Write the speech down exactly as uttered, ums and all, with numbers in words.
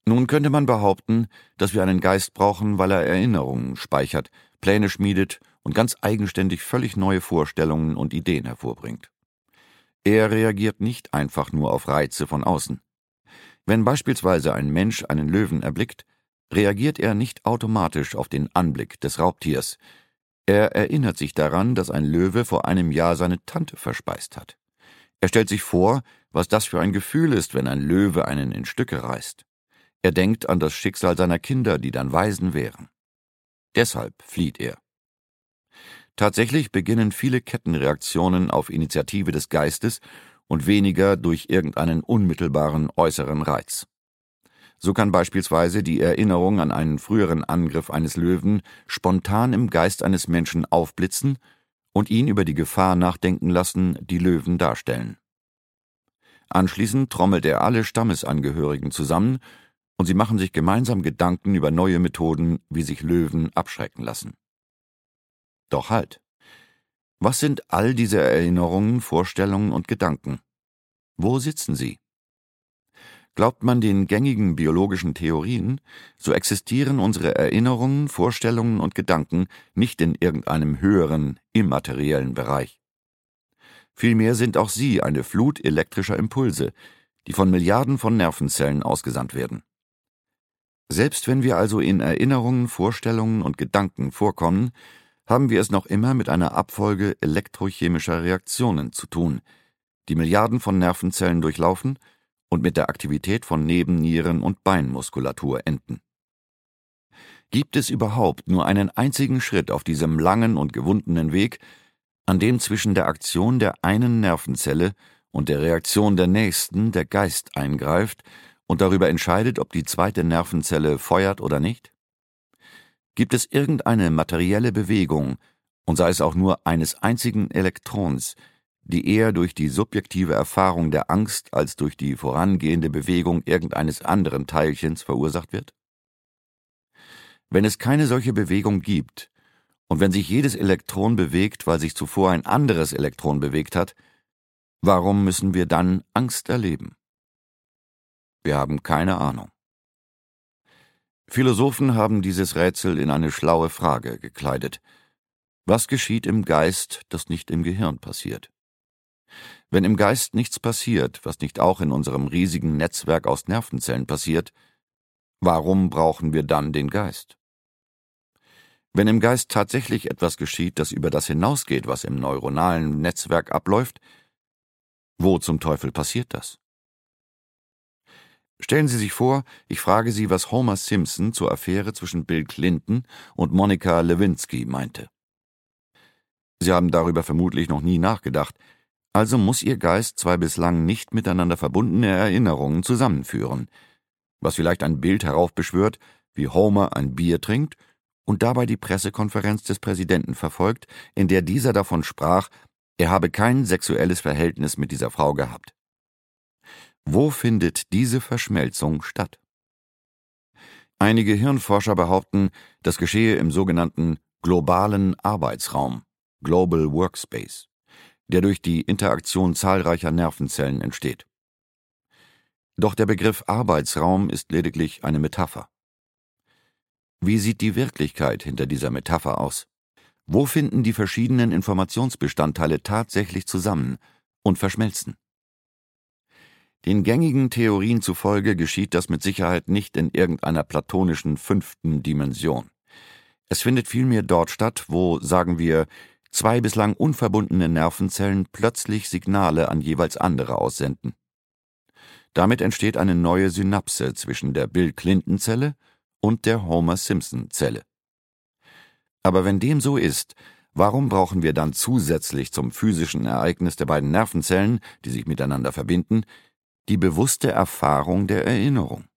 Nun könnte man behaupten, dass wir einen Geist brauchen, weil er Erinnerungen speichert, Pläne schmiedet und ganz eigenständig völlig neue Vorstellungen und Ideen hervorbringt. Er reagiert nicht einfach nur auf Reize von außen. Wenn beispielsweise ein Mensch einen Löwen erblickt, reagiert er nicht automatisch auf den Anblick des Raubtiers. Er erinnert sich daran, dass ein Löwe vor einem Jahr seine Tante verspeist hat. Er stellt sich vor, was das für ein Gefühl ist, wenn ein Löwe einen in Stücke reißt. Er denkt an das Schicksal seiner Kinder, die dann Waisen wären. Deshalb flieht er. Tatsächlich beginnen viele Kettenreaktionen auf Initiative des Geistes und weniger durch irgendeinen unmittelbaren äußeren Reiz. So kann beispielsweise die Erinnerung an einen früheren Angriff eines Löwen spontan im Geist eines Menschen aufblitzen und ihn über die Gefahr nachdenken lassen, die Löwen darstellen. Anschließend trommelt er alle Stammesangehörigen zusammen und sie machen sich gemeinsam Gedanken über neue Methoden, wie sich Löwen abschrecken lassen. Doch halt! Was sind all diese Erinnerungen, Vorstellungen und Gedanken? Wo sitzen sie? Glaubt man den gängigen biologischen Theorien, so existieren unsere Erinnerungen, Vorstellungen und Gedanken nicht in irgendeinem höheren, immateriellen Bereich. Vielmehr sind auch sie eine Flut elektrischer Impulse, die von Milliarden von Nervenzellen ausgesandt werden. Selbst wenn wir also in Erinnerungen, Vorstellungen und Gedanken vorkommen, haben wir es noch immer mit einer Abfolge elektrochemischer Reaktionen zu tun, die Milliarden von Nervenzellen durchlaufen und mit der Aktivität von Nebennieren und Beinmuskulatur enden. Gibt es überhaupt nur einen einzigen Schritt auf diesem langen und gewundenen Weg, an dem zwischen der Aktion der einen Nervenzelle und der Reaktion der nächsten der Geist eingreift und darüber entscheidet, ob die zweite Nervenzelle feuert oder nicht? Gibt es irgendeine materielle Bewegung, und sei es auch nur eines einzigen Elektrons, die eher durch die subjektive Erfahrung der Angst als durch die vorangehende Bewegung irgendeines anderen Teilchens verursacht wird? Wenn es keine solche Bewegung gibt, und wenn sich jedes Elektron bewegt, weil sich zuvor ein anderes Elektron bewegt hat, warum müssen wir dann Angst erleben? Wir haben keine Ahnung. Philosophen haben dieses Rätsel in eine schlaue Frage gekleidet. Was geschieht im Geist, das nicht im Gehirn passiert? Wenn im Geist nichts passiert, was nicht auch in unserem riesigen Netzwerk aus Nervenzellen passiert, warum brauchen wir dann den Geist? Wenn im Geist tatsächlich etwas geschieht, das über das hinausgeht, was im neuronalen Netzwerk abläuft, wo zum Teufel passiert das? Stellen Sie sich vor, ich frage Sie, was Homer Simpson zur Affäre zwischen Bill Clinton und Monica Lewinsky meinte. Sie haben darüber vermutlich noch nie nachgedacht, also muss Ihr Geist zwei bislang nicht miteinander verbundene Erinnerungen zusammenführen, was vielleicht ein Bild heraufbeschwört, wie Homer ein Bier trinkt und dabei die Pressekonferenz des Präsidenten verfolgt, in der dieser davon sprach, er habe kein sexuelles Verhältnis mit dieser Frau gehabt. Wo findet diese Verschmelzung statt? Einige Hirnforscher behaupten, das geschehe im sogenannten globalen Arbeitsraum, Global Workspace, der durch die Interaktion zahlreicher Nervenzellen entsteht. Doch der Begriff Arbeitsraum ist lediglich eine Metapher. Wie sieht die Wirklichkeit hinter dieser Metapher aus? Wo finden die verschiedenen Informationsbestandteile tatsächlich zusammen und verschmelzen? Den gängigen Theorien zufolge geschieht das mit Sicherheit nicht in irgendeiner platonischen fünften Dimension. Es findet vielmehr dort statt, wo, sagen wir, zwei bislang unverbundene Nervenzellen plötzlich Signale an jeweils andere aussenden. Damit entsteht eine neue Synapse zwischen der Bill-Clinton-Zelle und der Homer-Simpson-Zelle. Aber wenn dem so ist, warum brauchen wir dann zusätzlich zum physischen Ereignis der beiden Nervenzellen, die sich miteinander verbinden, die bewusste Erfahrung der Erinnerung?